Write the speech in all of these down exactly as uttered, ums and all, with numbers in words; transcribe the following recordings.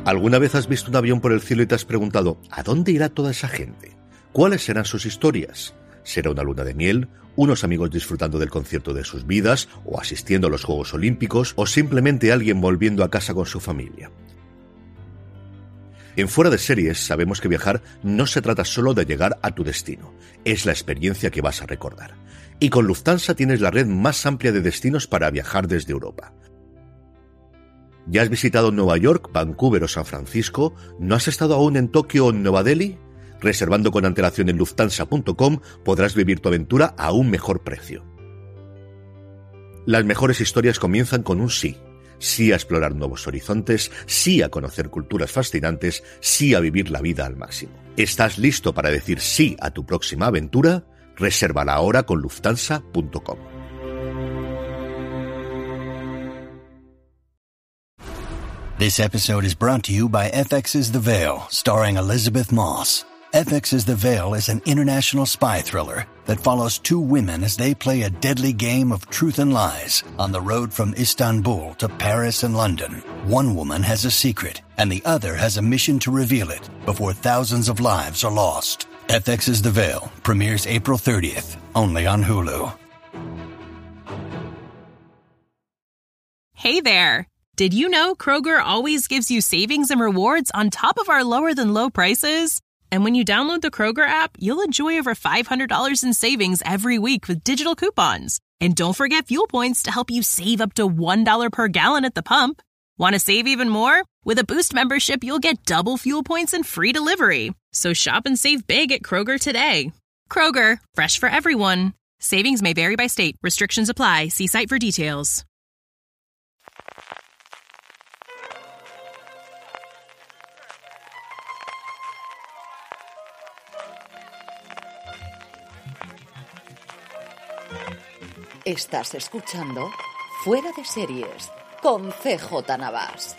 ¿Alguna vez has visto un avión por el cielo y te has preguntado ¿a dónde irá toda esa gente? ¿Cuáles serán sus historias? ¿Será una luna de miel? ¿Unos amigos disfrutando del concierto de sus vidas? ¿O asistiendo a los Juegos Olímpicos? ¿O simplemente alguien volviendo a casa con su familia? En Fuera de Series sabemos que viajar no se trata solo de llegar a tu destino, es la experiencia que vas a recordar. Y con Lufthansa tienes la red más amplia de destinos para viajar desde Europa. ¿Ya has visitado Nueva York, Vancouver o San Francisco? ¿No has estado aún en Tokio o en Nueva Delhi? Reservando con antelación en lufthansa punto com podrás vivir tu aventura a un mejor precio. Las mejores historias comienzan con un sí. Sí a explorar nuevos horizontes, sí a conocer culturas fascinantes, sí a vivir la vida al máximo. ¿Estás listo para decir sí a tu próxima aventura? Resérvala ahora con lufthansa punto com. This episode is brought to you by F X's The Veil, starring Elizabeth Moss. F X's The Veil is an international spy thriller that follows two women as they play a deadly game of truth and lies on the road from Istanbul to Paris and London. One woman has a secret, and the other has a mission to reveal it before thousands of lives are lost. F X's The Veil premieres April thirtieth, only on Hulu. Hey there! Did you know Kroger always gives you savings and rewards on top of our lower-than-low prices? And when you download the Kroger app, you'll enjoy over five hundred dollars in savings every week with digital coupons. And don't forget fuel points to help you save up to one dollar per gallon at the pump. Want to save even more? With a Boost membership, you'll get double fuel points and free delivery. So shop and save big at Kroger today. Kroger, fresh for everyone. Savings may vary by state. Restrictions apply. See site for details. Estás escuchando Fuera de Series con C J Navas.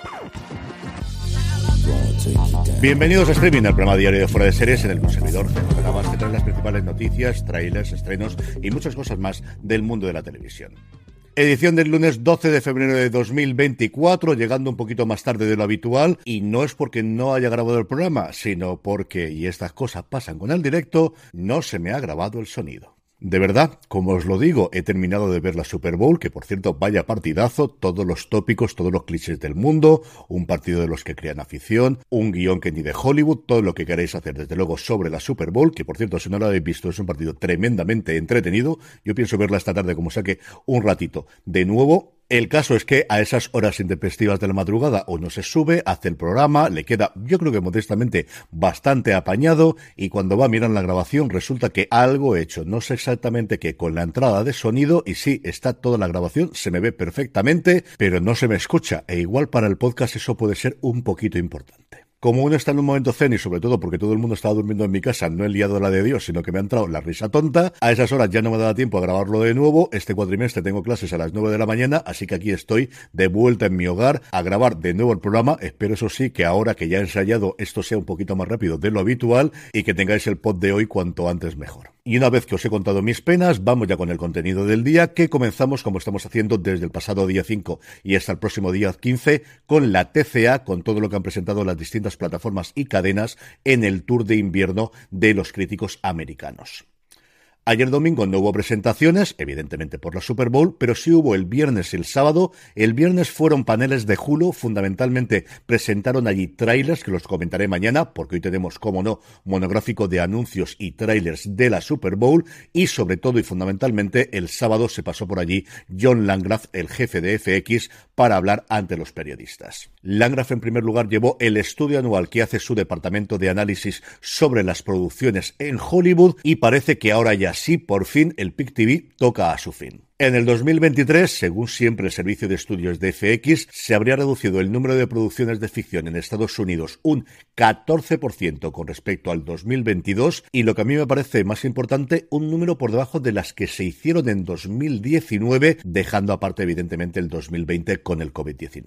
Bienvenidos a Streaming, el programa diario de Fuera de Series en el que un servidor C J Navas te trae las principales noticias, trailers, estrenos y muchas cosas más del mundo de la televisión. Edición del lunes doce de febrero de dos mil veinticuatro, llegando un poquito más tarde de lo habitual, y no es porque no haya grabado el programa, sino porque, y estas cosas pasan con el directo, no se me ha grabado el sonido. De verdad, como os lo digo, he terminado de ver la Super Bowl, que por cierto, vaya partidazo, todos los tópicos, todos los clichés del mundo, un partido de los que crean afición, un guión que ni de Hollywood, todo lo que queréis hacer desde luego sobre la Super Bowl, que por cierto, si no lo habéis visto, es un partido tremendamente entretenido. Yo pienso verla esta tarde como saque un ratito de nuevo. El caso es que a esas horas intempestivas de la madrugada uno se sube, hace el programa, le queda, yo creo que modestamente, bastante apañado, y cuando va a mirar la grabación resulta que algo he hecho, no sé exactamente qué, con la entrada de sonido, y sí, está toda la grabación, se me ve perfectamente, pero no se me escucha, e igual para el podcast eso puede ser un poquito importante. Como uno está en un momento zen y sobre todo porque todo el mundo estaba durmiendo en mi casa, no he liado la de Dios, sino que me ha entrado la risa tonta, a esas horas ya no me da tiempo a grabarlo de nuevo. Este cuatrimestre tengo clases a las nueve de la mañana, así que aquí estoy de vuelta en mi hogar a grabar de nuevo el programa. Espero eso sí que ahora que ya he ensayado esto sea un poquito más rápido de lo habitual y que tengáis el pod de hoy cuanto antes mejor. Y una vez que os he contado mis penas, vamos ya con el contenido del día, que comenzamos como estamos haciendo desde el pasado día cinco y hasta el próximo día quince con la T C A, con todo lo que han presentado las distintas plataformas y cadenas en el tour de invierno de los críticos americanos. Ayer domingo no hubo presentaciones, evidentemente por la Super Bowl, pero sí hubo el viernes y el sábado. El viernes fueron paneles de Hulu, fundamentalmente presentaron allí trailers, que los comentaré mañana, porque hoy tenemos, como no, monográfico de anuncios y trailers de la Super Bowl, y sobre todo y fundamentalmente el sábado se pasó por allí John Landgraf, el jefe de F X, para hablar ante los periodistas. Landgraf en primer lugar llevó el estudio anual que hace su departamento de análisis sobre las producciones en Hollywood, y parece que ahora ya sí, por fin, el P I C T V toca a su fin. En el dos mil veintitrés, según siempre el servicio de estudios de F X, se habría reducido el número de producciones de ficción en Estados Unidos un catorce por ciento con respecto al dos mil veintidós, y lo que a mí me parece más importante, un número por debajo de las que se hicieron en dos mil diecinueve, dejando aparte evidentemente el dos mil veinte con el COVID diecinueve.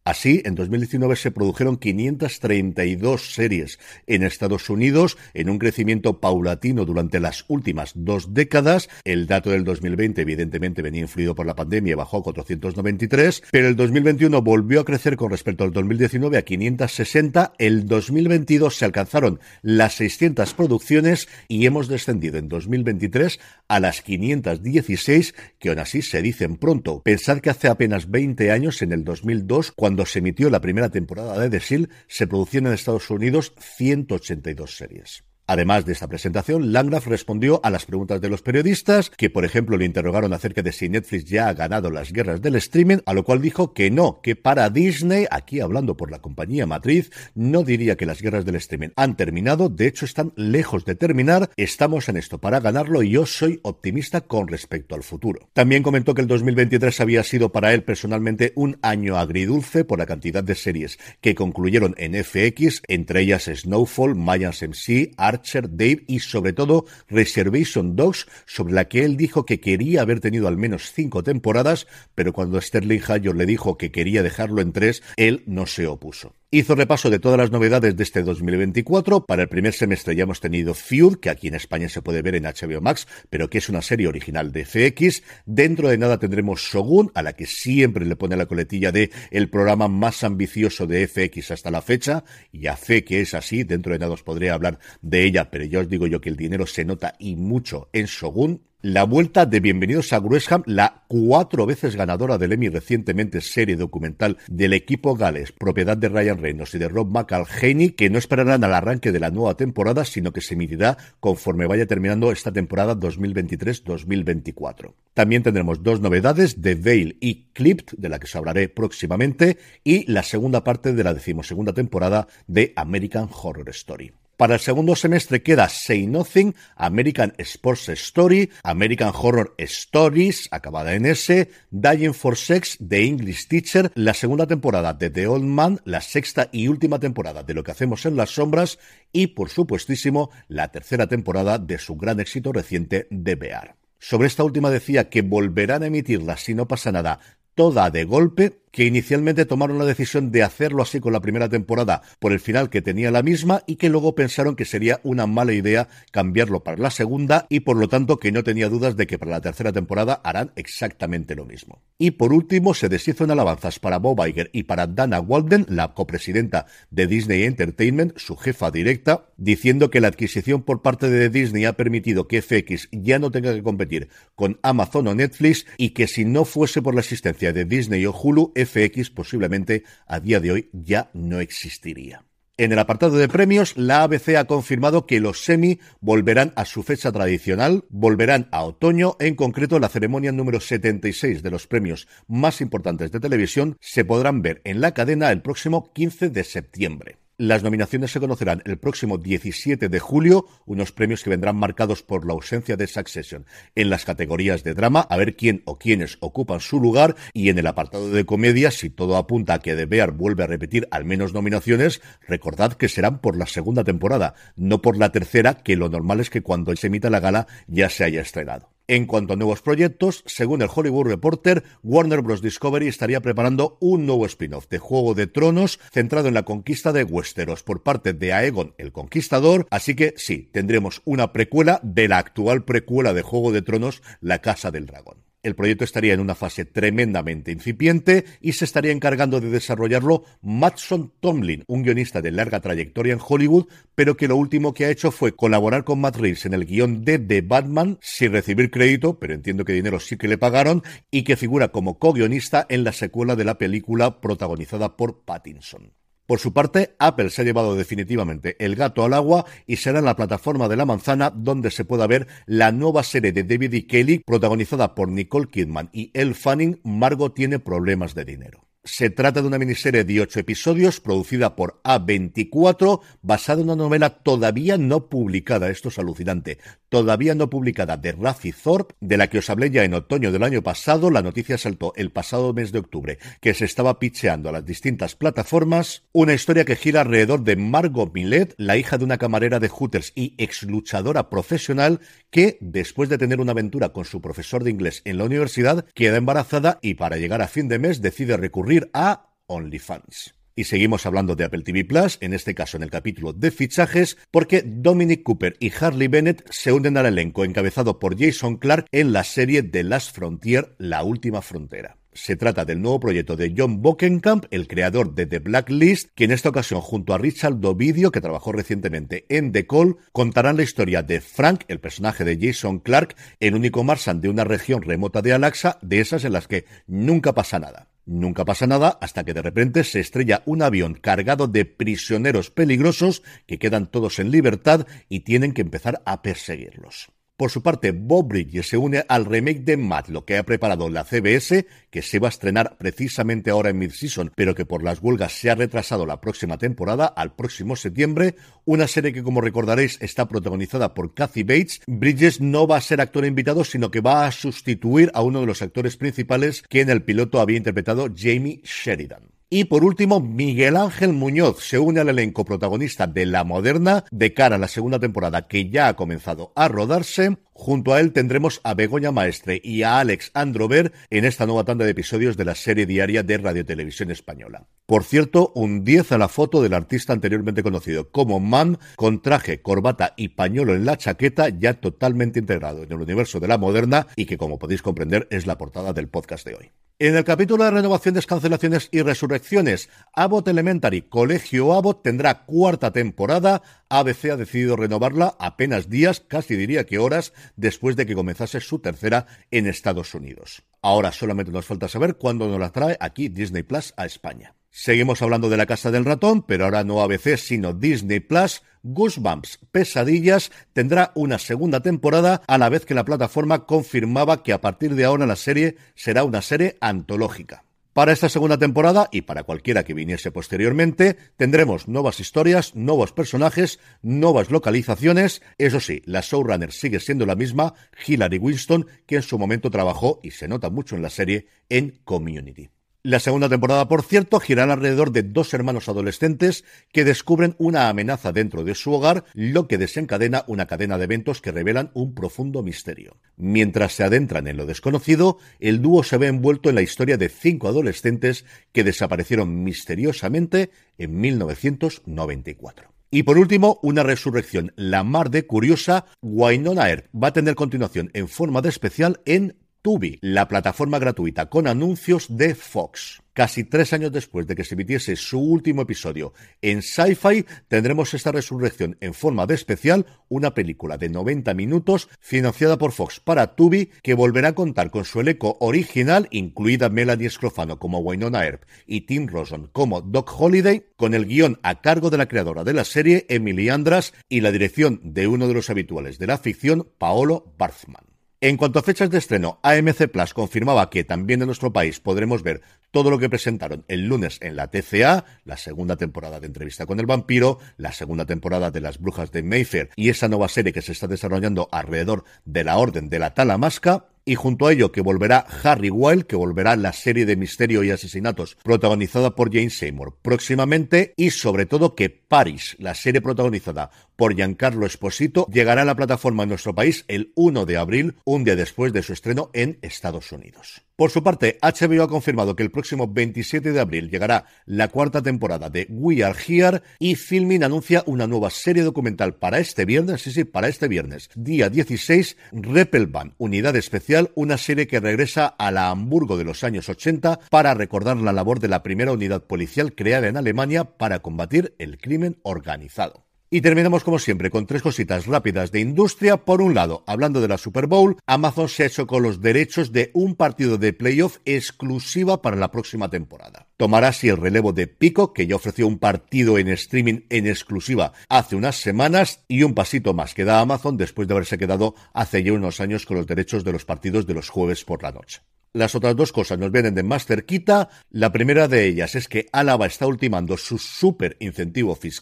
Así, en dos mil diecinueve se produjeron quinientas treinta y dos series en Estados Unidos, en un crecimiento paulatino durante las últimas dos décadas. El dato del dos mil veinte, evidentemente, venía influido por la pandemia y bajó a cuatrocientos noventa y tres, pero el dos mil veintiuno volvió a crecer con respecto al dos mil diecinueve a quinientas sesenta. El dos mil veintidós se alcanzaron las seiscientas producciones y hemos descendido en dos mil veintitrés a las quinientas dieciséis, que aún así se dicen pronto. Pensad que hace apenas veinte años, en el dos mil dos, cuando se emitió la primera temporada de The Shield, se producían en Estados Unidos ciento ochenta y dos series. Además de esta presentación, Landgraf respondió a las preguntas de los periodistas, que por ejemplo le interrogaron acerca de si Netflix ya ha ganado las guerras del streaming, a lo cual dijo que no, que para Disney, aquí hablando por la compañía matriz, no diría que las guerras del streaming han terminado, de hecho están lejos de terminar, estamos en esto para ganarlo y yo soy optimista con respecto al futuro. También comentó que el dos mil veintitrés había sido para él personalmente un año agridulce por la cantidad de series que concluyeron en F X, entre ellas Snowfall, Mayans M C, Archer, Dave y sobre todo Reservation Dogs, sobre la que él dijo que quería haber tenido al menos cinco temporadas, pero cuando Sterling Hayden le dijo que quería dejarlo en tres, él no se opuso. Hizo repaso de todas las novedades de este dos mil veinticuatro. Para el primer semestre ya hemos tenido Feud, que aquí en España se puede ver en H B O Max, pero que es una serie original de F X. Dentro de nada tendremos Shogun, a la que siempre le pone la coletilla de el programa más ambicioso de F X hasta la fecha, y a fe que es así. Dentro de nada os podré hablar de ella, pero ya os digo yo que el dinero se nota y mucho en Shogun. La vuelta de Bienvenidos a Gresham, la cuatro veces ganadora del Emmy recientemente serie documental del equipo Gales, propiedad de Ryan Reynolds y de Rob McElhenney, que no esperarán al arranque de la nueva temporada, sino que se emitirá conforme vaya terminando esta temporada dos mil veintitrés dos mil veinticuatro. También tendremos dos novedades, The Veil y Clipped, de la que os hablaré próximamente, y la segunda parte de la decimosegunda temporada de American Horror Story. Para el segundo semestre queda Say Nothing, American Sports Story, American Horror Stories, acabada en S, Dying for Sex, The English Teacher, la segunda temporada de The Old Man, la sexta y última temporada de Lo que hacemos en las sombras y, por supuestísimo, la tercera temporada de su gran éxito reciente The Bear. Sobre esta última decía que volverán a emitirla si no pasa nada toda de golpe, que inicialmente tomaron la decisión de hacerlo así con la primera temporada por el final que tenía la misma y que luego pensaron que sería una mala idea cambiarlo para la segunda y por lo tanto que no tenía dudas de que para la tercera temporada harán exactamente lo mismo. Y por último se deshizo en alabanzas para Bob Iger y para Dana Walden, la copresidenta de Disney Entertainment, su jefa directa, diciendo que la adquisición por parte de Disney ha permitido que F X ya no tenga que competir con Amazon o Netflix y que si no fuese por la existencia de Disney o Hulu, F X posiblemente a día de hoy ya no existiría. En el apartado de premios, la A B C ha confirmado que los Emmy volverán a su fecha tradicional, volverán a otoño, en concreto la ceremonia número setenta y seis de los premios más importantes de televisión se podrán ver en la cadena el próximo quince de septiembre. Las nominaciones se conocerán el próximo diecisiete de julio, unos premios que vendrán marcados por la ausencia de Succession en las categorías de drama, a ver quién o quiénes ocupan su lugar, y en el apartado de comedia, si todo apunta a que The Bear vuelve a repetir al menos nominaciones, recordad que serán por la segunda temporada, no por la tercera, que lo normal es que cuando se emita la gala ya se haya estrenado. En cuanto a nuevos proyectos, según el Hollywood Reporter, Warner Bros. Discovery estaría preparando un nuevo spin-off de Juego de Tronos centrado en la conquista de Westeros por parte de Aegon el Conquistador, así que sí, tendremos una precuela de la actual precuela de Juego de Tronos, La Casa del Dragón. El proyecto estaría en una fase tremendamente incipiente y se estaría encargando de desarrollarlo Mattson Tomlin, un guionista de larga trayectoria en Hollywood, pero que lo último que ha hecho fue colaborar con Matt Reeves en el guión de The Batman, sin recibir crédito, pero entiendo que dinero sí que le pagaron, y que figura como co-guionista en la secuela de la película protagonizada por Pattinson. Por su parte, Apple se ha llevado definitivamente el gato al agua y será en la plataforma de la manzana donde se pueda ver la nueva serie de David E. Kelly protagonizada por Nicole Kidman y Elle Fanning, Margot tiene problemas de dinero. Se trata de una miniserie de ocho episodios producida por A veinticuatro, basada en una novela todavía no publicada, esto es alucinante, todavía no publicada de Rafi Thorpe, de la que os hablé ya en otoño del año pasado. La noticia saltó el pasado mes de octubre, que se estaba pitcheando a las distintas plataformas. Una historia que gira alrededor de Margot Millet, la hija de una camarera de Hooters y ex luchadora profesional, que después de tener una aventura con su profesor de inglés en la universidad, queda embarazada y para llegar a fin de mes decide recurrir a OnlyFans. Y seguimos hablando de Apple T V Plus, en este caso en el capítulo de fichajes, porque Dominic Cooper y Harley Bennett se unen al elenco encabezado por Jason Clarke en la serie The Last Frontier, La Última Frontera. Se trata del nuevo proyecto de John Bokenkamp, el creador de The Blacklist, que en esta ocasión, junto a Richard Dovidio, que trabajó recientemente en The Call, contarán la historia de Frank, el personaje de Jason Clarke, el único marsan de una región remota de Alaska, de esas en las que nunca pasa nada. Nunca pasa nada hasta que de repente se estrella un avión cargado de prisioneros peligrosos que quedan todos en libertad y tienen que empezar a perseguirlos. Por su parte, Beau Bridges se une al remake de Matlock que ha preparado la C B S, que se va a estrenar precisamente ahora en mid-season, pero que por las huelgas se ha retrasado la próxima temporada al próximo septiembre. Una serie que, como recordaréis, está protagonizada por Kathy Bates. Bridges no va a ser actor invitado, sino que va a sustituir a uno de los actores principales que en el piloto había interpretado Jamie Sheridan. Y por último, Miguel Ángel Muñoz se une al elenco protagonista de La Moderna de cara a la segunda temporada que ya ha comenzado a rodarse. Junto a él tendremos a Begoña Maestre y a Alex Androver en esta nueva tanda de episodios de la serie diaria de Radio Televisión Española. Por cierto, un diez a la foto del artista anteriormente conocido como Man, con traje, corbata y pañuelo en la chaqueta, ya totalmente integrado en el universo de La Moderna y que, como podéis comprender, es la portada del podcast de hoy. En el capítulo de renovaciones, cancelaciones y resurrecciones, Abbott Elementary, Colegio Abbott, tendrá cuarta temporada. A B C ha decidido renovarla apenas días, casi diría que horas, después de que comenzase su tercera en Estados Unidos. Ahora solamente nos falta saber cuándo nos la trae aquí Disney Plus a España. Seguimos hablando de La Casa del Ratón, pero ahora no A B C, sino Disney Plus. Goosebumps, Pesadillas, tendrá una segunda temporada, a la vez que la plataforma confirmaba que a partir de ahora la serie será una serie antológica. Para esta segunda temporada, y para cualquiera que viniese posteriormente, tendremos nuevas historias, nuevos personajes, nuevas localizaciones. Eso sí, la showrunner sigue siendo la misma, Hilary Winston, que en su momento trabajó, y se nota mucho en la serie, en Community. La segunda temporada, por cierto, girará alrededor de dos hermanos adolescentes que descubren una amenaza dentro de su hogar, lo que desencadena una cadena de eventos que revelan un profundo misterio. Mientras se adentran en lo desconocido, el dúo se ve envuelto en la historia de cinco adolescentes que desaparecieron misteriosamente en mil novecientos noventa y cuatro. Y por último, una resurrección la mar de curiosa. Wynonna Earp va a tener continuación en forma de especial en Tubi, la plataforma gratuita con anuncios de Fox. Casi tres años después de que se emitiese su último episodio en Sci-Fi, tendremos esta resurrección en forma de especial, una película de noventa minutos financiada por Fox para Tubi, que volverá a contar con su elenco original, incluida Melanie Scrofano como Wynonna Earp y Tim Rosen como Doc Holliday, con el guión a cargo de la creadora de la serie, Emily Andras, y la dirección de uno de los habituales de la ficción, Paolo Barthman. En cuanto a fechas de estreno, A M C Plus confirmaba que también en nuestro país podremos ver todo lo que presentaron el lunes en la T C A, la segunda temporada de Entrevista con el Vampiro, la segunda temporada de Las Brujas de Mayfair y esa nueva serie que se está desarrollando alrededor de la Orden de la Talamasca. Y junto a ello que volverá Harry Wild, que volverá la serie de misterio y asesinatos protagonizada por Jane Seymour próximamente, y sobre todo que Paris, la serie protagonizada por Giancarlo Esposito, llegará a la plataforma en nuestro país el uno de abril, un día después de su estreno en Estados Unidos. Por su parte, H B O ha confirmado que el próximo veintisiete de abril llegará la cuarta temporada de We Are Here, y Filmin anuncia una nueva serie documental para este viernes, sí, sí, para este viernes, día dieciséis, Reeperbahn, Unidad Especial, una serie que regresa a la Hamburgo de los años ochenta para recordar la labor de la primera unidad policial creada en Alemania para combatir el crimen organizado. Y terminamos como siempre con tres cositas rápidas de industria. Por un lado, hablando de la Super Bowl, Amazon se ha hecho con los derechos de un partido de playoff exclusiva para la próxima temporada. Tomará así el relevo de Peacock, que ya ofreció un partido en streaming en exclusiva hace unas semanas, y un pasito más que da Amazon después de haberse quedado hace ya unos años con los derechos de los partidos de los jueves por la noche. Las otras dos cosas nos vienen de más cerquita. La primera de ellas es que Álava está ultimando su súper incentivo fiscal.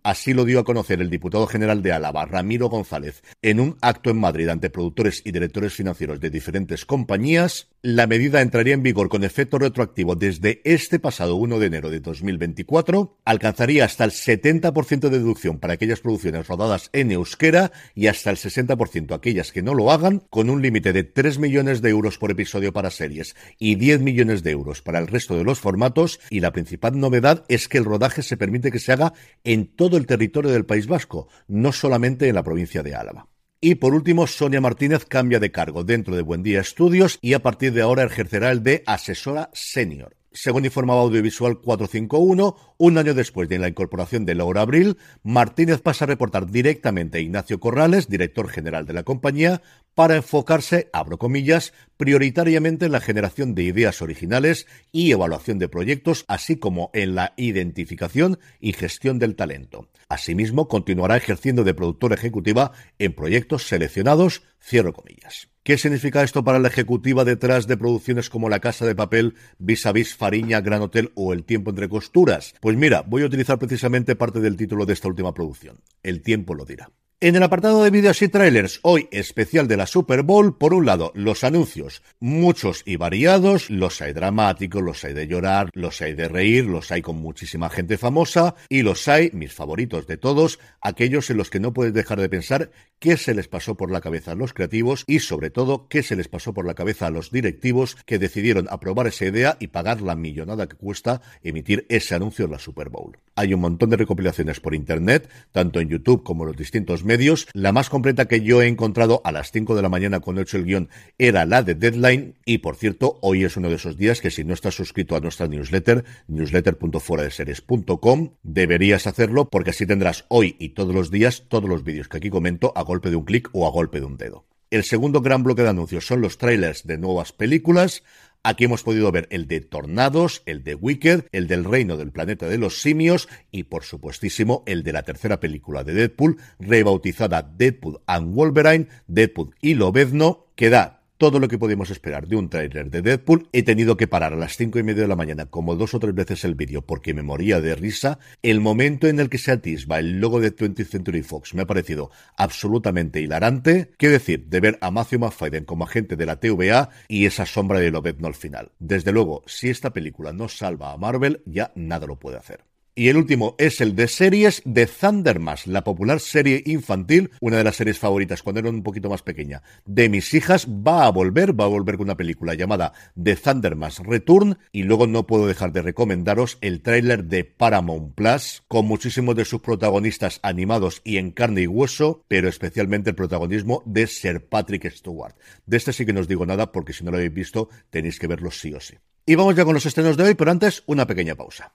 Así lo dio a conocer el diputado general de Álava, Ramiro González, en un acto en Madrid ante productores y directores financieros de diferentes compañías. La medida entraría en vigor con efecto retroactivo desde este pasado uno de enero de dos mil veinticuatro, alcanzaría hasta el setenta por ciento de deducción para aquellas producciones rodadas en euskera y hasta el sesenta por ciento aquellas que no lo hagan, con un límite de tres millones de euros por episodio para series y diez millones de euros para el resto de los formatos, y la principal novedad es que el rodaje se permite que se haga en todo el territorio del País Vasco, no solamente en la provincia de Álava. Y por último, Sonia Martínez cambia de cargo dentro de Buendía Estudios y a partir de ahora ejercerá el de asesora senior. Según informaba Audiovisual cuatrocientos cincuenta y uno, un año después de la incorporación de Laura Abril, Martínez pasa a reportar directamente a Ignacio Corrales, director general de la compañía, para enfocarse, abro comillas, prioritariamente en la generación de ideas originales y evaluación de proyectos, así como en la identificación y gestión del talento. Asimismo, continuará ejerciendo de productora ejecutiva en proyectos seleccionados, cierro comillas. ¿Qué significa esto para la ejecutiva detrás de producciones como La Casa de Papel, Vis a Vis, Fariña, Gran Hotel o El Tiempo entre costuras? Pues mira, voy a utilizar precisamente parte del título de esta última producción. El tiempo lo dirá. En el apartado de vídeos y trailers, hoy especial de la Super Bowl, por un lado, los anuncios, muchos y variados, los hay dramáticos, los hay de llorar, los hay de reír, los hay con muchísima gente famosa, y los hay, mis favoritos de todos, aquellos en los que no puedes dejar de pensar qué se les pasó por la cabeza a los creativos y, sobre todo, qué se les pasó por la cabeza a los directivos que decidieron aprobar esa idea y pagar la millonada que cuesta emitir ese anuncio en la Super Bowl. Hay un montón de recopilaciones por internet, tanto en YouTube como en los distintos medios. La más completa que yo he encontrado a las cinco de la mañana cuando he hecho el guión era la de Deadline, y por cierto, hoy es uno de esos días que si no estás suscrito a nuestra newsletter, newsletter punto fuera de series punto com, deberías hacerlo porque así tendrás hoy y todos los días todos los vídeos que aquí comento a golpe de un clic o a golpe de un dedo. El segundo gran bloque de anuncios son los trailers de nuevas películas. Aquí hemos podido ver el de Tornados, el de Wicked, el del Reino del Planeta de los Simios y, por supuestísimo, el de la tercera película de Deadpool, rebautizada Deadpool and Wolverine, Deadpool y Lobezno, que da todo lo que podíamos esperar de un tráiler de Deadpool. He tenido que parar a las cinco y media de la mañana como dos o tres veces el vídeo porque me moría de risa. El momento en el que se atisba el logo de twentieth Century Fox me ha parecido absolutamente hilarante. Qué decir de ver a Matthew McFadden como agente de la T V A y esa sombra de Lobezno al final. Desde luego, si esta película no salva a Marvel, ya nada lo puede hacer. Y el último es el de series de Thundermass, la popular serie infantil, una de las series favoritas cuando era un poquito más pequeña, de mis hijas. Va a volver, va a volver con una película llamada The Thundermass Return, y luego no puedo dejar de recomendaros el tráiler de Paramount Plus, con muchísimos de sus protagonistas animados y en carne y hueso, pero especialmente el protagonismo de Sir Patrick Stewart. De este sí que no os digo nada porque si no lo habéis visto tenéis que verlo sí o sí. Y vamos ya con los estrenos de hoy, pero antes una pequeña pausa.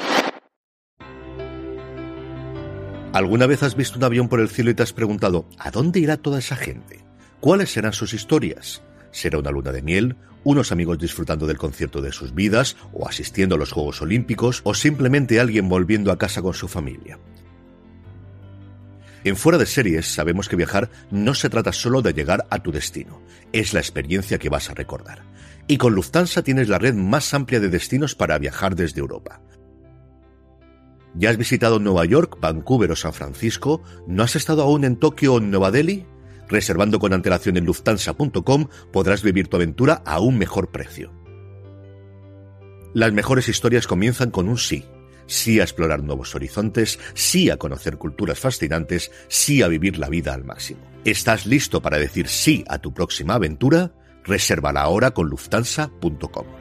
¿Alguna vez has visto un avión por el cielo y te has preguntado ¿a dónde irá toda esa gente? ¿Cuáles serán sus historias? ¿Será una luna de miel? ¿Unos amigos disfrutando del concierto de sus vidas? ¿O asistiendo a los Juegos Olímpicos? ¿O simplemente alguien volviendo a casa con su familia? En Fuera de Series sabemos que viajar no se trata solo de llegar a tu destino, es la experiencia que vas a recordar. Y con Lufthansa tienes la red más amplia de destinos para viajar desde Europa. ¿Ya has visitado Nueva York, Vancouver o San Francisco? ¿No has estado aún en Tokio o en Nueva Delhi? Reservando con antelación en lufthansa punto com podrás vivir tu aventura a un mejor precio. Las mejores historias comienzan con un sí. Sí a explorar nuevos horizontes, sí a conocer culturas fascinantes, sí a vivir la vida al máximo. ¿Estás listo para decir sí a tu próxima aventura? Resérvala ahora con lufthansa punto com.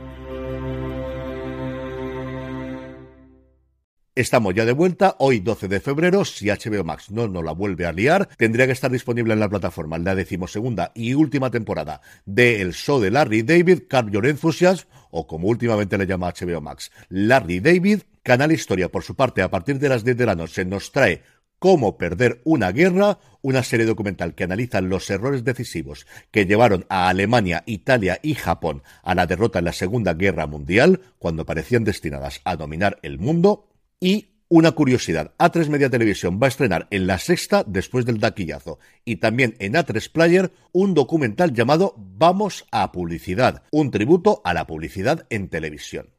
Estamos ya de vuelta, hoy doce de febrero, si H B O Max no nos la vuelve a liar, tendría que estar disponible en la plataforma la decimosegunda y última temporada de El Show de Larry David, Curb Your Enthusiasm, o como últimamente le llama H B O Max, Larry David. Canal Historia, por su parte, a partir de las diez de la noche nos trae Cómo perder una guerra, una serie documental que analiza los errores decisivos que llevaron a Alemania, Italia y Japón a la derrota en la Segunda Guerra Mundial, cuando parecían destinadas a dominar el mundo. Y una curiosidad, A tres Media Televisión va a estrenar en La Sexta, después del taquillazo, y también en A tres Player, un documental llamado Vamos a Publicidad, un tributo a la publicidad en televisión.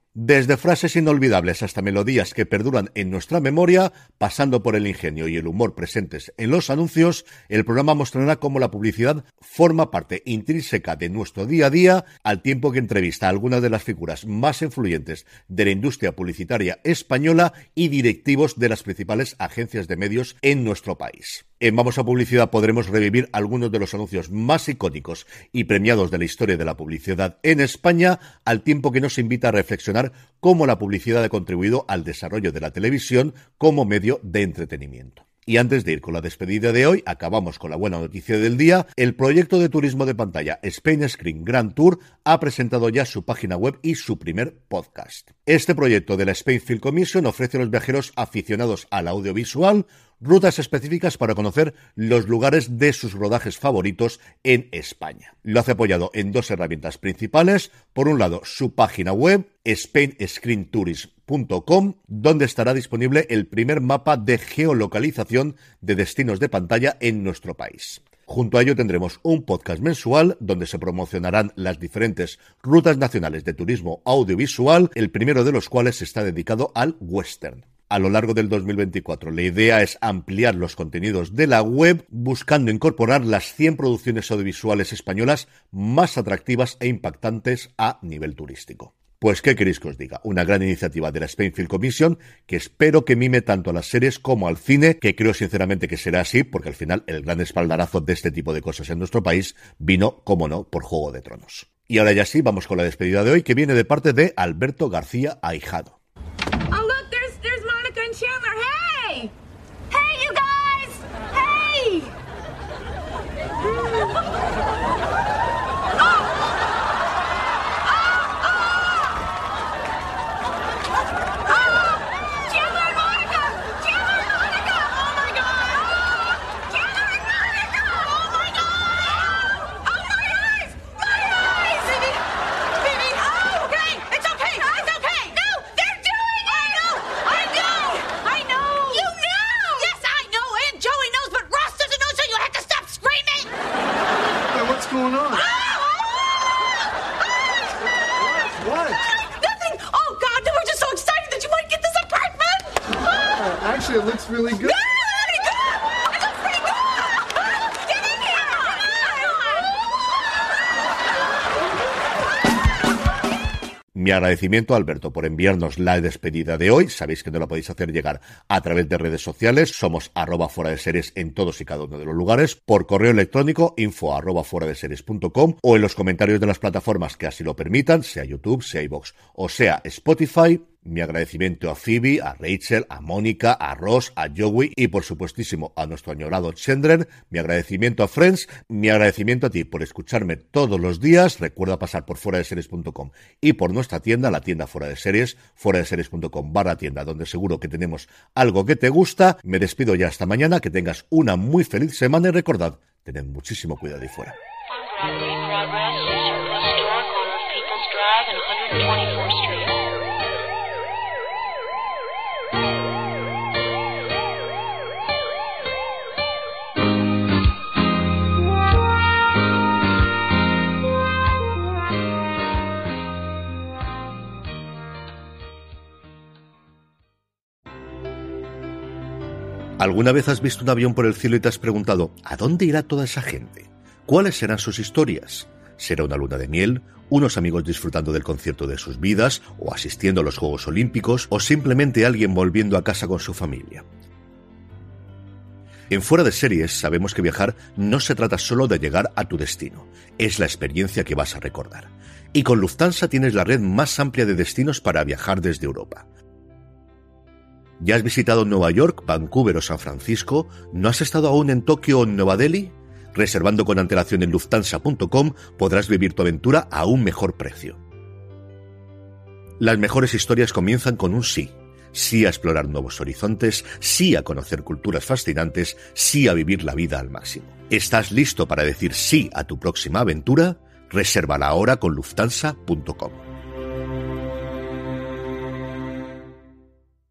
Desde frases inolvidables hasta melodías que perduran en nuestra memoria, pasando por el ingenio y el humor presentes en los anuncios, el programa mostrará cómo la publicidad forma parte intrínseca de nuestro día a día, al tiempo que entrevista a algunas de las figuras más influyentes de la industria publicitaria española y directivos de las principales agencias de medios en nuestro país. En Vamos a Publicidad podremos revivir algunos de los anuncios más icónicos y premiados de la historia de la publicidad en España, al tiempo que nos invita a reflexionar cómo la publicidad ha contribuido al desarrollo de la televisión como medio de entretenimiento. Y antes de ir con la despedida de hoy, acabamos con la buena noticia del día. El proyecto de turismo de pantalla Spain Screen Grand Tour ha presentado ya su página web y su primer podcast. Este proyecto de la Spain Film Commission ofrece a los viajeros aficionados al audiovisual rutas específicas para conocer los lugares de sus rodajes favoritos en España. Lo hace apoyado en dos herramientas principales. Por un lado, su página web, spain screen tourism punto com, donde estará disponible el primer mapa de geolocalización de destinos de pantalla en nuestro país. Junto a ello tendremos un podcast mensual donde se promocionarán las diferentes rutas nacionales de turismo audiovisual, el primero de los cuales está dedicado al western. A lo largo del dos mil veinticuatro, la idea es ampliar los contenidos de la web, buscando incorporar las cien producciones audiovisuales españolas más atractivas e impactantes a nivel turístico. Pues, ¿qué queréis que os diga? Una gran iniciativa de la Spain Film Commission que espero que mime tanto a las series como al cine, que creo sinceramente que será así, porque al final el gran espaldarazo de este tipo de cosas en nuestro país vino, como no, por Juego de Tronos. Y ahora ya sí, vamos con la despedida de hoy, que viene de parte de Alberto García Ahijado. Chandler, hey! Hey, you guys! Hey! Oh! Oh! Oh! Oh! Chandler and Monica! Chandler and Monica! Oh my God! Oh! Chandler and Monica! Oh my God! Oh, my eyes! My eyes! Baby! Baby! Oh, okay! It's okay! It's okay! No! They're doing it! I know! I know! I know! You know! Yes, I know, and Joey knows, but Ross doesn't know, so you have to stop screaming! Hey, what's going on? Oh! What? Nothing! Oh, God, we're just so excited that you might get this apartment! Uh, actually, it looks really good. Yeah, pretty good! It looks pretty good! Get in here! Mi agradecimiento a Alberto por enviarnos la despedida de hoy. Sabéis que no la podéis hacer llegar a través de redes sociales. Somos arroba fuera de series en todos y cada uno de los lugares. Por correo electrónico, info arroba fuera de series punto com, o en los comentarios de las plataformas que así lo permitan, sea YouTube, sea iVoox o sea Spotify. Mi agradecimiento a Phoebe, a Rachel, a Mónica, a Ross, a Joey y por supuestísimo a nuestro añorado Chandler. Mi agradecimiento a Friends, mi agradecimiento a ti por escucharme todos los días. Recuerda pasar por fuera de series punto com y por nuestra tienda, la tienda Fuera de Series, fuera de series punto com barra tienda, donde seguro que tenemos algo que te gusta. Me despido ya hasta mañana, que tengas una muy feliz semana y recordad, tened muchísimo cuidado ahí fuera. ¿Alguna vez has visto un avión por el cielo y te has preguntado ¿a dónde irá toda esa gente? ¿Cuáles serán sus historias? ¿Será una luna de miel? ¿Unos amigos disfrutando del concierto de sus vidas? ¿O asistiendo a los Juegos Olímpicos? ¿O simplemente alguien volviendo a casa con su familia? En Fuera de Series sabemos que viajar no se trata solo de llegar a tu destino, es la experiencia que vas a recordar. Y con Lufthansa tienes la red más amplia de destinos para viajar desde Europa. ¿Ya has visitado Nueva York, Vancouver o San Francisco? ¿No has estado aún en Tokio o en Nueva Delhi? Reservando con antelación en lufthansa punto com podrás vivir tu aventura a un mejor precio. Las mejores historias comienzan con un sí. Sí a explorar nuevos horizontes, sí a conocer culturas fascinantes, sí a vivir la vida al máximo. ¿Estás listo para decir sí a tu próxima aventura? Resérvala ahora con lufthansa punto com.